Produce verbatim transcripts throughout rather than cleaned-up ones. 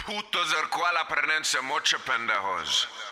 putos del cual aprendense mucho pendejos.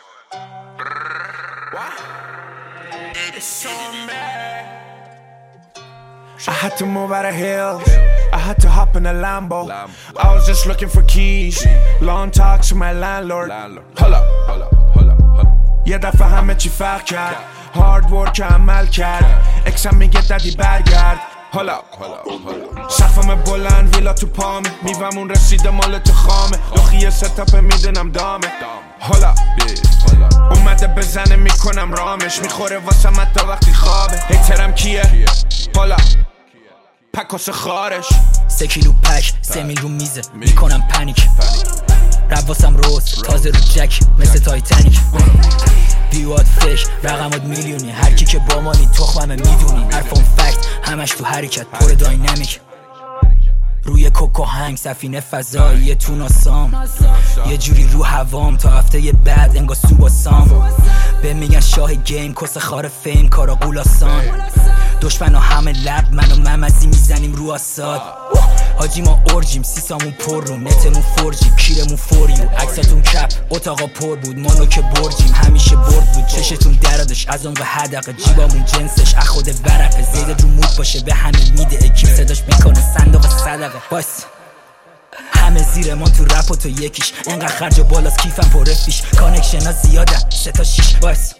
I had to move out of hills, I had to hop in a Lambo. I was just looking for keys, long talks to my landlord. Hold up, hold up, hold up, hold up. یه دفعه همه چی فرق کرد، hard work عمل کرد. اکسم میگه دادی برگرد. Hold up, hold up, hold up. سقفم بلند ویلا تو پامه، میومون رسیده مال تو خامه. لخی ستاپ میدونم دامه. Hold up, اومده بزنه میکنم رامش، میخوره واسه من تا وقتی خوابه. هیترم کیه؟ Hold up پکاس خارش سه کیلو پک سه میل رو میزه میکنم پنیک. رواسم روز تازه رو جک مثل تایتانیک. بیواد فکر رقمات میلیونی، هر کی که با مانی تخممه میدونی. حرفم فکت همش تو حرکت پر داینامیک. روی کوکو هنگ سفینه فضایی تو ناسام، یه جوری رو هوام تا هفته بعد انگار سوباسام. به میگن شاه گیم کس خار فیم کارا قولاسان. دشمن ها همه لب من و ممزی میزنیم رو آساد. حاجی ما اورجیم سیسامون پر رو نتمون فورجیم کیرمون فوریو. عکستون کپ اتاقا پر بود مانو که برجیم همیشه برد بود. چشتون درادش از اون و حدقه جیبامون جنسش اخود ورقه. زیده رو مود باشه به همه میده اکیب صداش میکنه صندوق صدقه. باس همه زیر من تو رپ و تو یکیش انقدر خرج بالاست کیفم پر فیش. کانکشن ها زیادن سه تا شیش. باس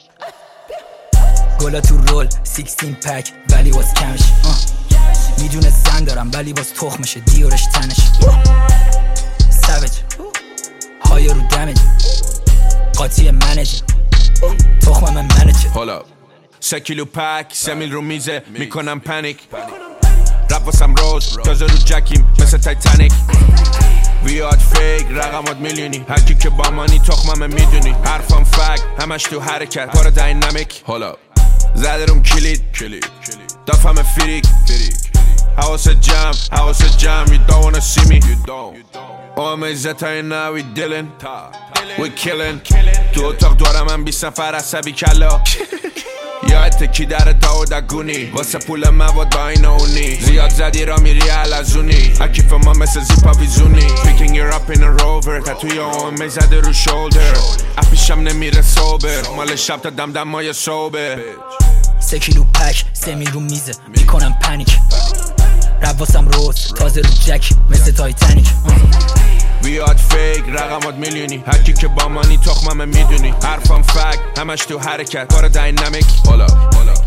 گلا تو رول سیکستین پک ولی باز کمش. میدونه زن دارم ولی باز تخمشه دیورش تنش. سوج های رو دمج قاطی منجه تخمم من منجه. حالا سه کیلو پک سه میل رو میزه میکنم پنیک. رپ واسم روز تازه رو جکیم مثل تایتانیک. ویاد فیک رقمات میلیونی، هر کی که با مانی تخمم میدونی. حرفم فک همش تو حرکت پر داینامیک. حالا زده روم کلید دافم فریک. حواس جمع حواس جمع you don't wanna see me. اومه زتای نه we dealing we killing. تو اتاق دارم من بیست نفر عصبی کلا. یادت کی در داودگونی واسه پول مواد با این اونی. زیاد زدی را میری علزونی اکیف ما مثل زیپا ویزونی. Picking you up in a rover تتوی اومه زده رو شولدر. اپیشم نمیره صوبر مال شب تا دم دم مای صوبه. سه کیلو پک سه میل رو میزه میکنم پنیک. رواسم روز تازه رو جک مثل تایتانیک. ویاد فیک رقمات میلیونی، هر کی که با مانی تخمم میدونی. حرفم فک همش تو حرکت پر داینامیک. حالا